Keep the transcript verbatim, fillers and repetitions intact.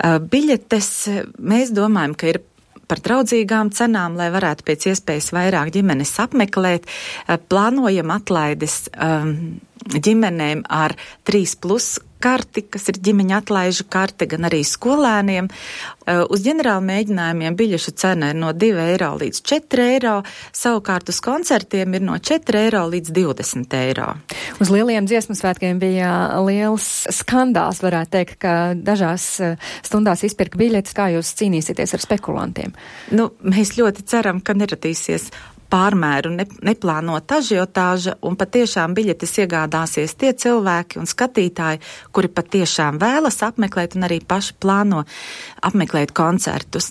Biļetes mēs domājam, ka ir par draudzīgām cenām, lai varētu pēc iespējas vairāk ģimenes apmeklēt. Plānojam atlaides ģimenēm ar trīs plus karti, kas ir ģimeņa atlaižu karte, gan arī skolēniem. Uz ģenerāla mēģinājumiem biļešu cena ir no divi eiro līdz četri eiro, savukārt uz koncertiem ir no četri eiro līdz divdesmit eiro. Uz lieliem dziesmu svētkiem bija liels skandāls, varētu teikt, ka dažās stundās izpirka biļetes. Kā jūs cīnīsieties ar spekulantiem? Nu, mēs ļoti ceram, ka neradīsies pārmēru ne, neplānota ažiotāža un patiešām biļetes iegādāsies tie cilvēki un skatītāji, kuri patiešām vēlas apmeklēt un arī paši plāno apmeklēt koncertus.